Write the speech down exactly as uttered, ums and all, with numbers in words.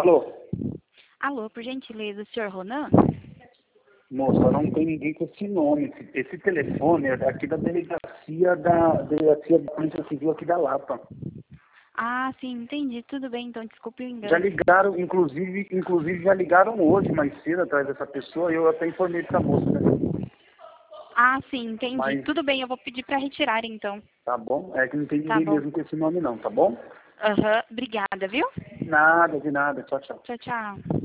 Alô? Alô, por gentileza, o senhor Ronan? Moça, não tem ninguém com esse nome. Esse, esse telefone é daqui da delegacia da delegacia da Polícia Civil aqui da Lapa. Ah, sim, entendi. Tudo bem, então, desculpe o engano. Já ligaram, inclusive, inclusive já ligaram hoje mais cedo atrás dessa pessoa e eu até informei pra moça, né? Ah, sim, entendi. Mas, Tudo bem, eu vou pedir para retirar, então. tá bom? É que não tem Tá ninguém bom. mesmo com esse nome não, tá bom? Aham, obrigada, viu? Nada, de nada. Tchau, tchau. Tchau, tchau.